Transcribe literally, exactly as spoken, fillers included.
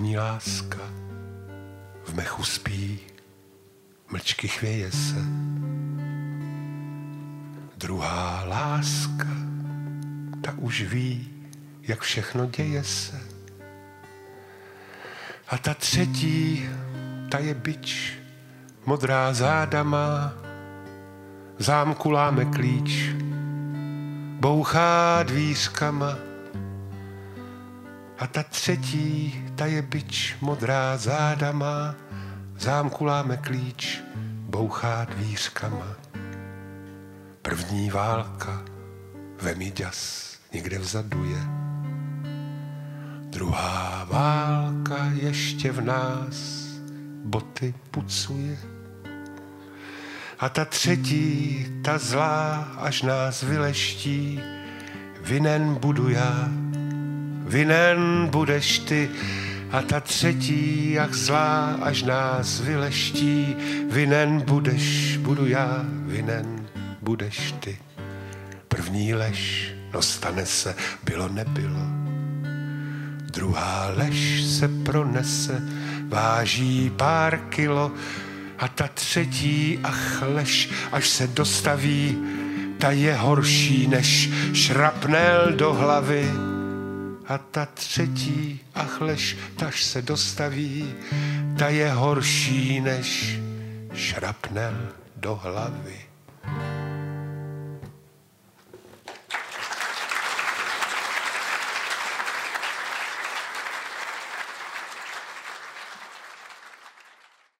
První láska v mechu spí, mlčky chvěje se. Druhá láska, ta už ví, jak všechno děje se. A ta třetí, ta je bič, modrá záda má, v zámku láme klíč, bouchá dvířkama. A ta třetí, ta je bič, modrá záda má, v zámku láme klíč, bouchá dvířkama. První válka, vemi ďas, někde vzadu je. Druhá válka ještě v nás boty pucuje. A ta třetí, ta zlá, až nás vyleští, vinen budu já, vinen budeš ty. A ta třetí, jak zlá, až nás vyleští, vinen budeš, budu já, vinen budeš ty. První lež, no stane se, bylo nebylo. Druhá lež se pronese, váží pár kilo. A ta třetí, ach lež, až se dostaví, ta je horší než šrapnel do hlavy. A ta třetí, ach lež, taž se dostaví, ta je horší než šrapnel do hlavy.